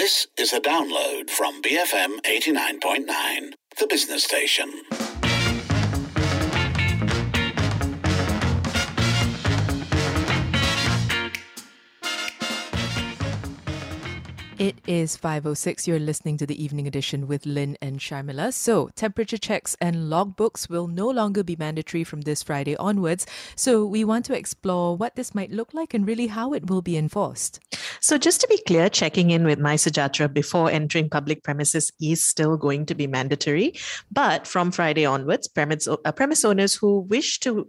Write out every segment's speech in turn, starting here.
This is a download from BFM 89.9, the business station. It is 5:06. You're listening to the Evening Edition with Lynn and Sharmila. So, temperature checks and logbooks will no longer be mandatory from this Friday onwards. So, we want to explore what this might look like and really how it will be enforced. So, just to be clear, checking in with MySejahtera before entering public premises is still going to be mandatory. But from Friday onwards, premise owners who wish to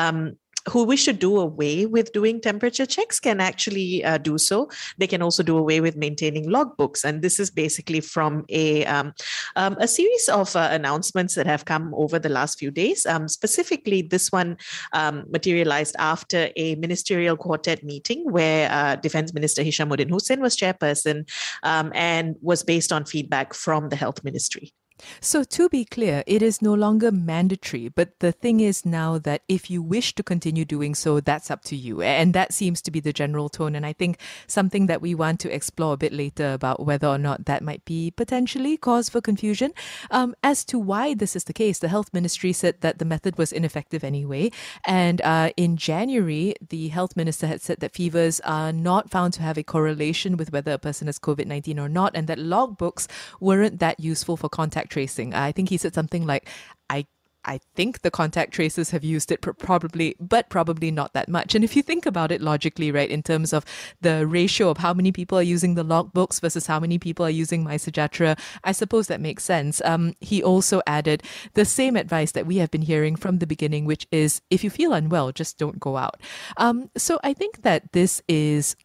do away with doing temperature checks can actually do so. They can also do away with maintaining logbooks. And this is basically from a series of announcements that have come over the last few days. Specifically, this one materialized after a ministerial quartet meeting where Defence Minister Hishamuddin Hussein was chairperson and was based on feedback from the Health Ministry. So to be clear, it is no longer mandatory, but the thing is now that if you wish to continue doing so, that's up to you. And that seems to be the general tone. And I think something that we want to explore a bit later about whether or not that might be potentially cause for confusion. As to why this is the case, the Health Ministry said that the method was ineffective anyway. And in January, the Health Minister had said that fevers are not found to have a correlation with whether a person has COVID-19 or not, and that logbooks weren't that useful for contact tracing. I think he said something like, I think the contact tracers have used it probably not that much. And if you think about it logically, right, in terms of the ratio of how many people are using the logbooks versus how many people are using MySejahtera, I suppose that makes sense. He also added the same advice that we have been hearing from the beginning, which is if you feel unwell, just don't go out. So I think that this is,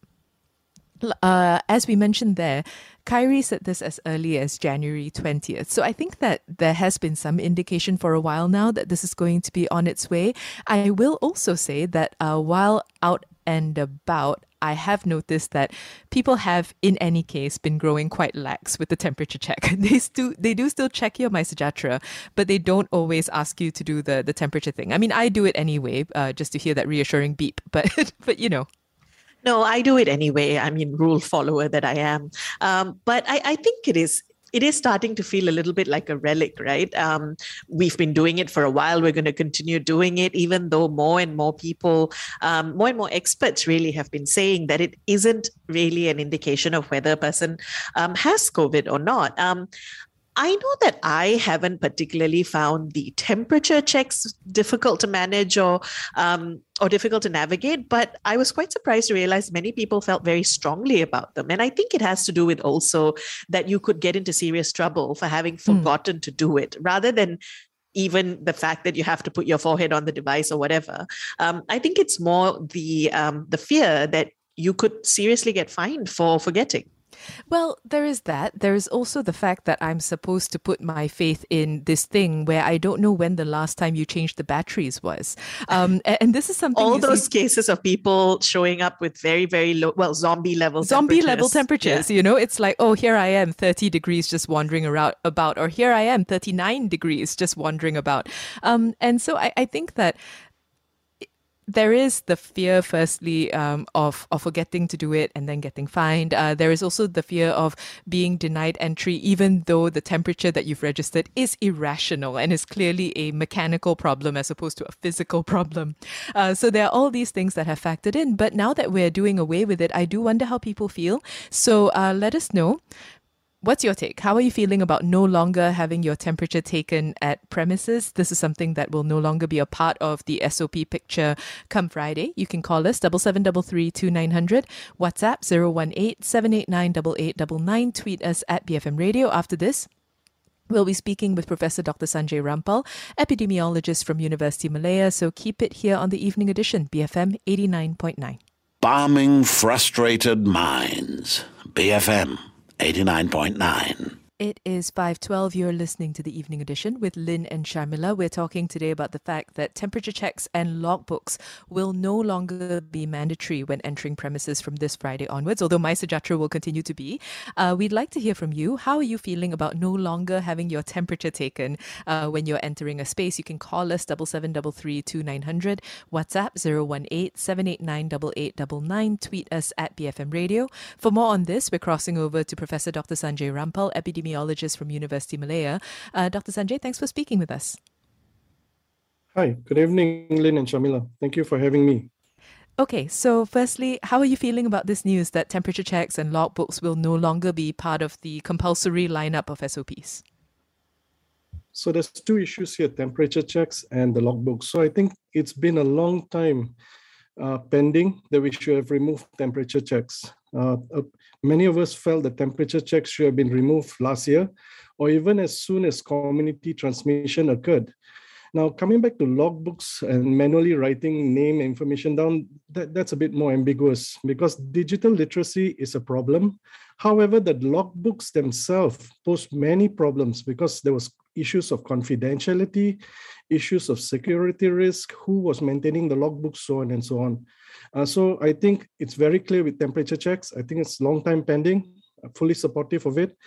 as we mentioned there, Kyrie said this as early as January 20th. So I think that there has been some indication for a while now that this is going to be on its way. I will also say that while out and about, I have noticed that people have, in any case, been growing quite lax with the temperature check. They do still check your MySejahtera, but they don't always ask you to do the temperature thing. I mean, I do it anyway, just to hear that reassuring beep, but you know. No, I do it anyway. I mean, rule follower that I am. But I think it is starting to feel a little bit like a relic, right? We've been doing it for a while. We're going to continue doing it, even though more and more people, more and more experts really have been saying that it isn't really an indication of whether a person has COVID or not. I know that I haven't particularly found the temperature checks difficult to manage or difficult to navigate, but I was quite surprised to realize many people felt very strongly about them. And I think it has to do with also that you could get into serious trouble for having forgotten to do it, rather than even the fact that you have to put your forehead on the device or whatever. I think it's more the fear that you could seriously get fined for forgetting. Well, there is that. There is also the fact that I'm supposed to put my faith in this thing where I don't know when the last time you changed the batteries was. And this is something... All those cases of people showing up with very, very low, zombie level temperatures. Yeah. You know, it's like, oh, here I am, 30 degrees just wandering around about, or here I am, 39 degrees just wandering about. And so I think that there is the fear, firstly, of forgetting to do it and then getting fined. There is also the fear of being denied entry, even though the temperature that you've registered is irrational and is clearly a mechanical problem as opposed to a physical problem. So there are all these things that have factored in. But now that we're doing away with it, I do wonder how people feel. So let us know. What's your take? How are you feeling about no longer having your temperature taken at premises? This is something that will no longer be a part of the SOP picture come Friday. You can call us 7733 2900, WhatsApp 018-789-8899, tweet us at BFM Radio. After this, we'll be speaking with Professor Dr. Sanjay Rampal, epidemiologist from University Malaya. So keep it here on the Evening Edition, BFM 89.9. Balming frustrated minds, BFM 89.9. It is 5:12. You're listening to the Evening Edition with Lynn and Sharmila. We're talking today about the fact that temperature checks and logbooks will no longer be mandatory when entering premises from this Friday onwards, although MySejahtera will continue to be. We'd like to hear from you. How are you feeling about no longer having your temperature taken when you're entering a space? You can call us 7733 WhatsApp 018-789-8899, tweet us at BFM Radio. For more on this, we're crossing over to Professor Dr. Sanjay Rampal, epidemiologist from University Malaya. Dr. Sanjay, thanks for speaking with us. Hi, good evening, Lynn and Sharmila. Thank you for having me. Okay, so firstly, how are you feeling about this news that temperature checks and logbooks will no longer be part of the compulsory lineup of SOPs? So there's two issues here, temperature checks and the logbooks. So I think it's been a long time pending that we should have removed temperature checks. Many of us felt that temperature checks should have been removed last year, or even as soon as community transmission occurred. Now, coming back to logbooks and manually writing name information down, that's a bit more ambiguous because digital literacy is a problem. However, the logbooks themselves pose many problems because there was issues of confidentiality, issues of security risk, who was maintaining the logbooks, so on and so on. So I think it's very clear with temperature checks. I think it's long time pending. I'm fully supportive of it.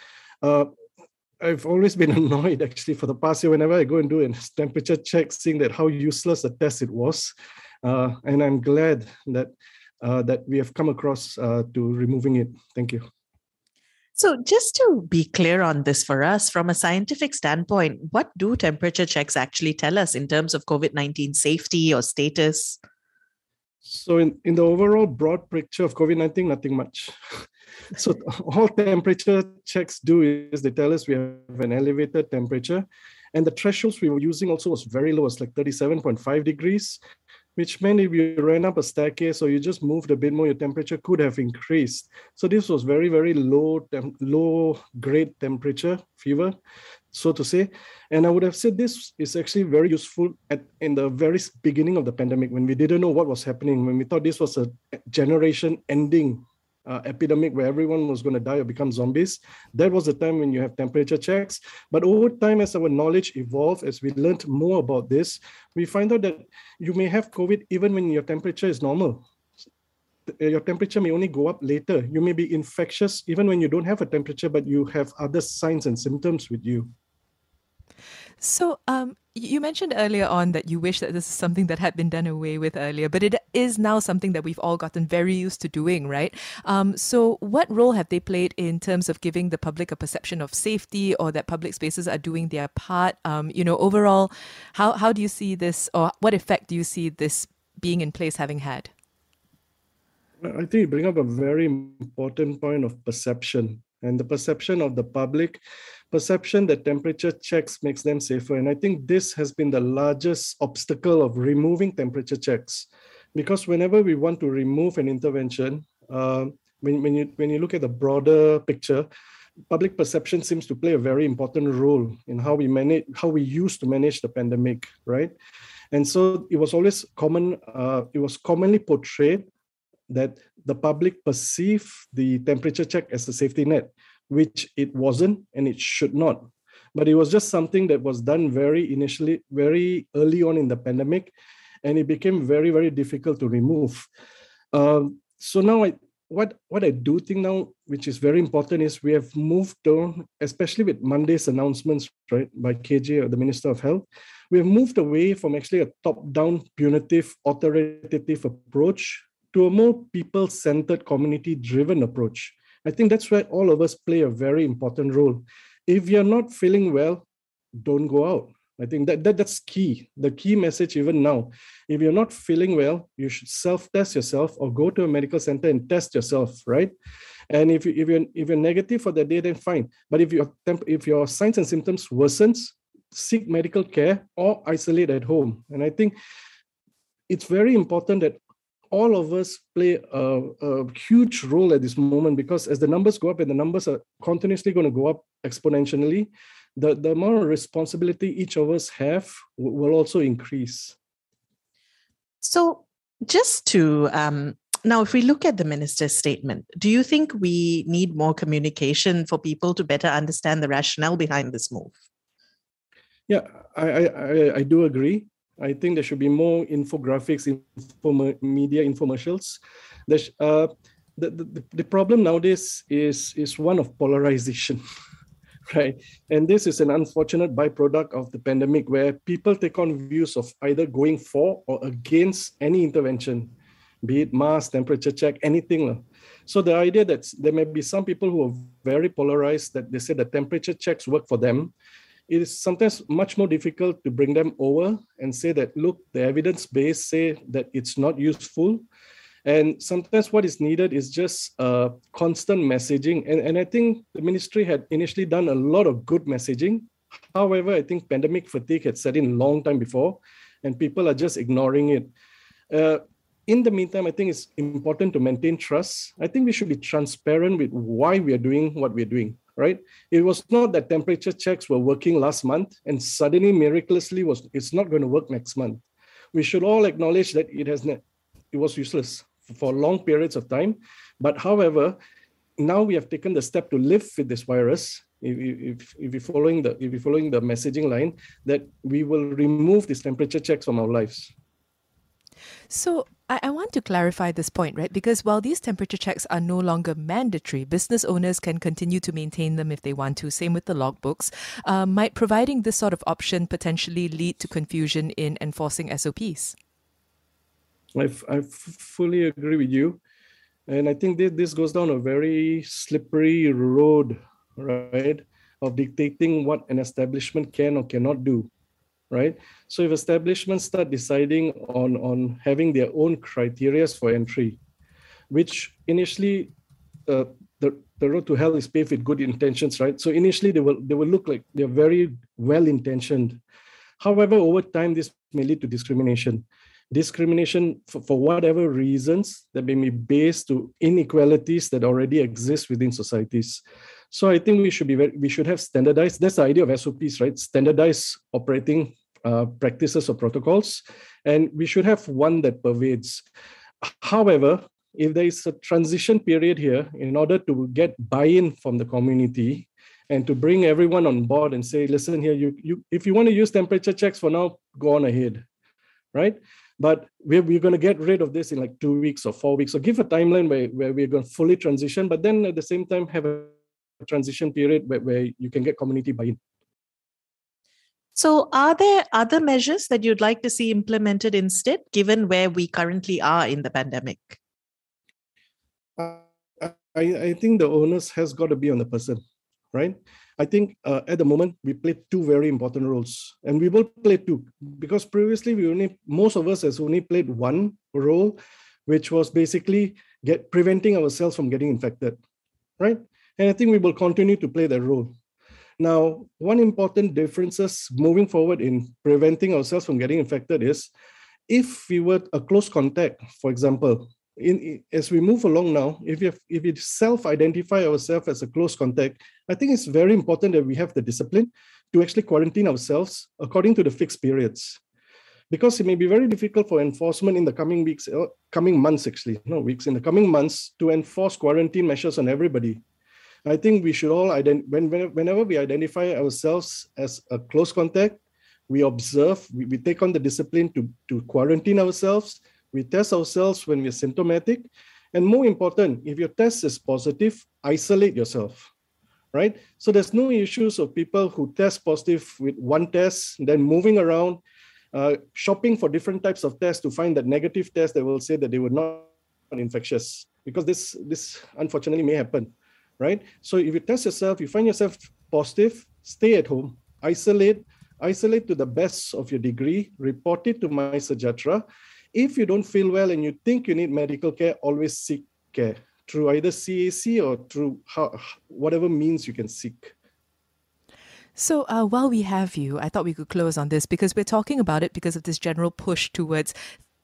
I've always been annoyed actually for the past year whenever I go and do a temperature check, seeing that how useless a test it was. And I'm glad that that we have come across to removing it. Thank you. So just to be clear on this for us, from a scientific standpoint, what do temperature checks actually tell us in terms of COVID-19 safety or status? So in the overall broad picture of COVID-19, nothing much. So all temperature checks do is they tell us we have an elevated temperature, and the thresholds we were using also was very low. It's like 37.5 degrees, which meant if you ran up a staircase or you just moved a bit more, your temperature could have increased. So this was very, very low grade temperature, fever, so to say. And I would have said this is actually very useful in the very beginning of the pandemic, when we didn't know what was happening, when we thought this was a generation-ending epidemic where everyone was going to die or become zombies. That was the time when you have temperature checks. But over time, as our knowledge evolved, as we learned more about this, we find out that you may have COVID even when your temperature is normal. Your temperature may only go up later. You may be infectious even when you don't have a temperature, but you have other signs and symptoms with you. So you mentioned earlier on that you wish that this is something that had been done away with earlier, but it is now something that we've all gotten very used to doing, right? So what role have they played in terms of giving the public a perception of safety, or that public spaces are doing their part? Overall, how do you see this, or what effect do you see this being in place having had? I think you bring up a very important point of perception, and the perception of the public, perception that temperature checks makes them safer. And I think this has been the largest obstacle of removing temperature checks, because whenever we want to remove an intervention, when you look at the broader picture, public perception seems to play a very important role in how we used to manage the pandemic, right? And so it was always commonly portrayed that the public perceive the temperature check as a safety net, which it wasn't and it should not. But it was just something that was done very early on in the pandemic, and it became very, very difficult to remove. So now what I do think now, which is very important, is we have moved on, especially with Monday's announcements, right, by KJ, the Minister of Health, we have moved away from actually a top-down, punitive, authoritative approach to a more people-centered, community-driven approach. I think that's where all of us play a very important role. If you're not feeling well, don't go out. I think that's key. The key message even now, if you're not feeling well, you should self-test yourself or go to a medical center and test yourself, right? And if you're negative for the day, then fine. But if your signs and symptoms worsens, seek medical care or isolate at home. And I think it's very important that all of us play a huge role at this moment, because as the numbers go up, and the numbers are continuously going to go up exponentially, the amount of responsibility each of us have will also increase. So just to Now, if we look at the minister's statement, do you think we need more communication for people to better understand the rationale behind this move? Yeah, I do agree. I think there should be more infographics, media infomercials. The problem nowadays is one of polarization, right? And this is an unfortunate byproduct of the pandemic, where people take on views of either going for or against any intervention, be it mask, temperature check, anything. So the idea that there may be some people who are very polarized, that they say that temperature checks work for them, it is sometimes much more difficult to bring them over and say that, look, the evidence base say that it's not useful. And sometimes what is needed is just constant messaging. And I think the ministry had initially done a lot of good messaging. However, I think pandemic fatigue had set in a long time before, and people are just ignoring it. In the meantime, I think it's important to maintain trust. I think we should be transparent with why we are doing what we're doing, right? It was not that temperature checks were working last month and suddenly miraculously it's not going to work next month. We should all acknowledge that it was useless for long periods of time. But however, now we have taken the step to live with this virus. If you're following the messaging line, that we will remove these temperature checks from our lives. So I want to clarify this point, right? Because while these temperature checks are no longer mandatory, business owners can continue to maintain them if they want to. Same with the logbooks. Might providing this sort of option potentially lead to confusion in enforcing SOPs? I fully agree with you. And I think this goes down a very slippery road, right, of dictating what an establishment can or cannot do. Right? So if establishments start deciding on having their own criteria for entry, which initially the road to hell is paved with good intentions, right? So initially they will look like they're very well intentioned. However, over time this may lead to discrimination. Discrimination for whatever reasons that may be based to inequalities that already exist within societies. So I think we should have standardized. That's the idea of SOPs, right? Standardized operating practices or protocols, and we should have one that pervades. However, if there is a transition period here, in order to get buy-in from the community and to bring everyone on board and say, listen here, you if you want to use temperature checks for now, go on ahead, right? But we're going to get rid of this in like 2 weeks or 4 weeks. So give a timeline where we're going to fully transition, but then at the same time have a transition period where you can get community buy-in. So are there other measures that you'd like to see implemented instead, given where we currently are in the pandemic? I think the onus has got to be on the person, right? I think at the moment we play two very important roles, and we will play two, because previously most of us has only played one role, which was basically preventing ourselves from getting infected, right? And I think we will continue to play that role. Now, one important differences moving forward in preventing ourselves from getting infected is, if we were a close contact, for example, as we move along now, if we self-identify ourselves as a close contact, I think it's very important that we have the discipline to actually quarantine ourselves according to the fixed periods. Because it may be very difficult for enforcement in the coming weeks, coming months actually, no weeks, in the coming months to enforce quarantine measures on everybody. I think we should all, whenever we identify ourselves as a close contact, we observe, we take on the discipline to quarantine ourselves. We test ourselves when we're symptomatic. And more important, if your test is positive, isolate yourself, right? So there's no issues of people who test positive with one test, then moving around, shopping for different types of tests to find that negative test that will say that they were not infectious, because this unfortunately may happen, right? So if you test yourself, you find yourself positive, stay at home, isolate to the best of your degree, report it to MySejahtera. If you don't feel well and you think you need medical care, always seek care through either CAC or through whatever means you can seek. So while we have you, I thought we could close on this, because we're talking about it because of this general push towards,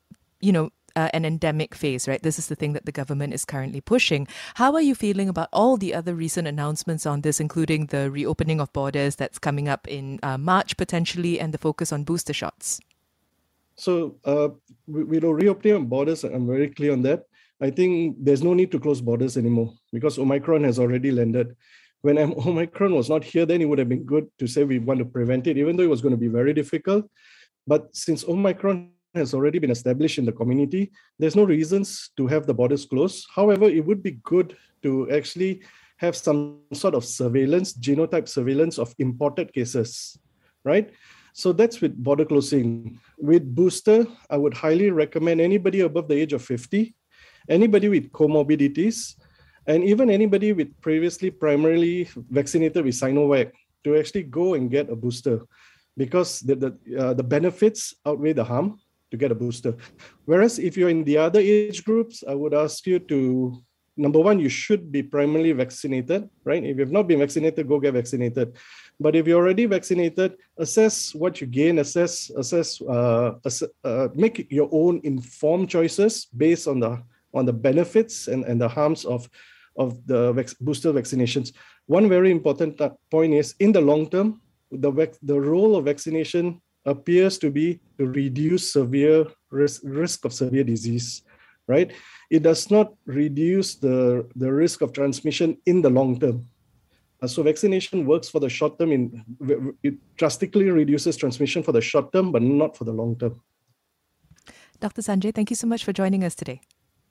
an endemic phase, right? This is the thing that the government is currently pushing. How are you feeling about all the other recent announcements on this, including the reopening of borders that's coming up in March potentially, and the focus on booster shots? So, reopening of borders, I'm very clear on that. I think there's no need to close borders anymore because Omicron has already landed. When Omicron was not here, then it would have been good to say we want to prevent it, even though it was going to be very difficult. But since Omicron has already been established in the community, there's no reasons to have the borders closed. However, it would be good to actually have some sort of surveillance, genotype surveillance of imported cases, right? So that's with border closing. With booster, I would highly recommend anybody above the age of 50, anybody with comorbidities, and even anybody with previously primarily vaccinated with Sinovac to actually go and get a booster, because the benefits outweigh the harm to get a booster. Whereas if you're in the other age groups, I would ask you to, number one, you should be primarily vaccinated, right? If you've not been vaccinated, go get vaccinated. But if you're already vaccinated, assess what you gain, make your own informed choices based on the benefits and the harms of the booster vaccinations. One very important point is, in the long term, the role of vaccination appears to be to reduce severe risk of severe disease, right? It does not reduce the risk of transmission in the long term. So vaccination works for the short term. It drastically reduces transmission for the short term, but not for the long term. Dr. Sanjay, thank you so much for joining us today.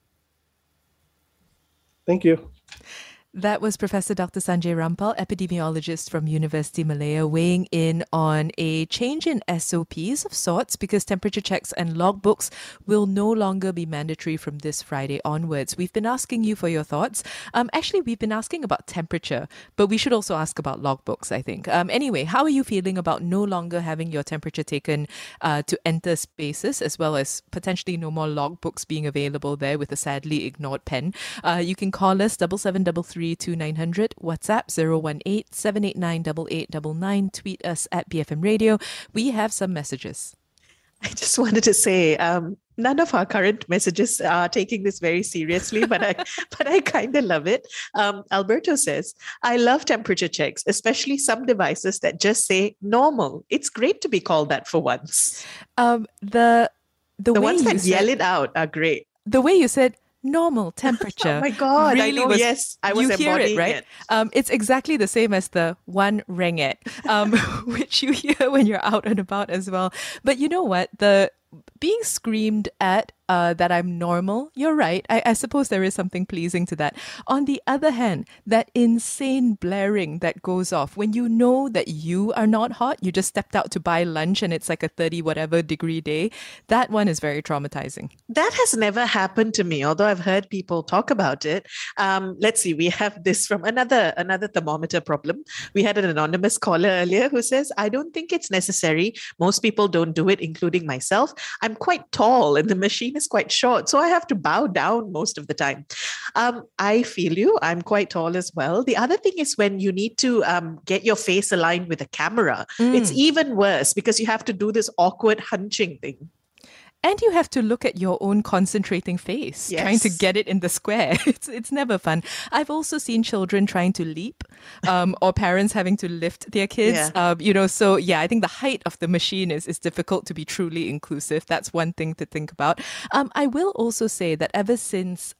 Thank you. That was Professor Dr. Sanjay Rampal, epidemiologist from University Malaya, weighing in on a change in SOPs of sorts, because temperature checks and logbooks will no longer be mandatory from this Friday onwards. We've been asking you for your thoughts. Actually, we've been asking about temperature, but we should also ask about logbooks, I think. Anyway, how are you feeling about no longer having your temperature taken to enter spaces, as well as potentially no more logbooks being available there with a sadly ignored pen? You can call us 7733-2900, WhatsApp 018-789-8899, tweet us at BFM Radio. We have some messages. I just wanted to say, none of our current messages are taking this very seriously, but I kind of love it. Alberto says, I love temperature checks, especially some devices that just say normal. It's great to be called that for once. The ones that yell it out are great. The way you said normal temperature. Oh my God, really I know, yes. I was embodying it, right? It's exactly the same as the one ringgit, which you hear when you're out and about as well. But you know what? The being screamed at that I'm normal, you're right. I suppose there is something pleasing to that. On the other hand, that insane blaring that goes off when you know that you are not hot, you just stepped out to buy lunch and it's like a 30 whatever degree day, that one is very traumatizing. That has never happened to me, although I've heard people talk about it. Let's see, we have this from another thermometer problem. We had an anonymous caller earlier who says, I don't think it's necessary. Most people don't do it, including myself. I'm quite tall and the machine is quite short, so I have to bow down most of the time. I feel you. I'm quite tall as well. The other thing is when you need to get your face aligned with a camera, it's even worse because you have to do this awkward hunching thing. And you have to look at your own concentrating face, trying to get it in the square. It's never fun. I've also seen children trying to leap, or parents having to lift their kids. Yeah. So I think the height of the machine is difficult to be truly inclusive. That's one thing to think about. I will also say that ever since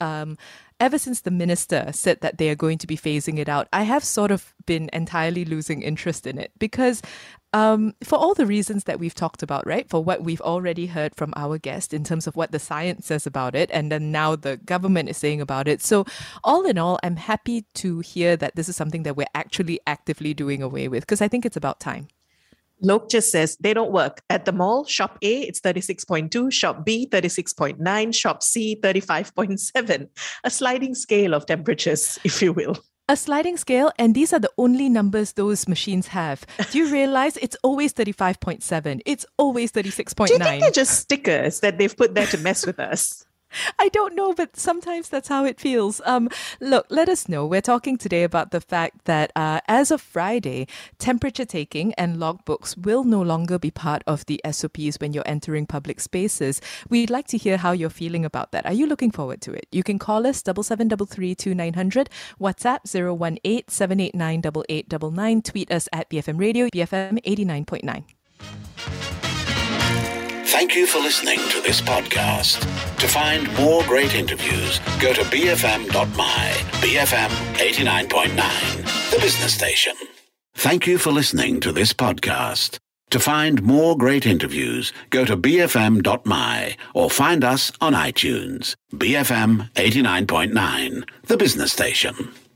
the minister said that they are going to be phasing it out, I have sort of been entirely losing interest in it because for all the reasons that we've talked about, right? For what we've already heard from our guest in terms of what the science says about it, and then now the government is saying about it. So all in all, I'm happy to hear that this is something that we're actually actively doing away with, because I think it's about time. Lok just says they don't work. At the mall, shop A, it's 36.2, shop B, 36.9, shop C, 35.7. A sliding scale of temperatures, if you will. A sliding scale, and these are the only numbers those machines have. Do you realize it's always 35.7? It's always 36.9. Do you think they're just stickers that they've put there to mess with us? I don't know, but sometimes that's how it feels. Look, let us know. We're talking today about the fact that as of Friday, temperature taking and logbooks will no longer be part of the SOPs when you're entering public spaces. We'd like to hear how you're feeling about that. Are you looking forward to it? You can call us 7733-2900, WhatsApp 018-789-8899, tweet us at BFM Radio, BFM 89.9. Thank you for listening to this podcast. To find more great interviews, go to bfm.my, BFM 89.9, the business station. Thank you for listening to this podcast. To find more great interviews, go to bfm.my or find us on iTunes. BFM 89.9, the business station.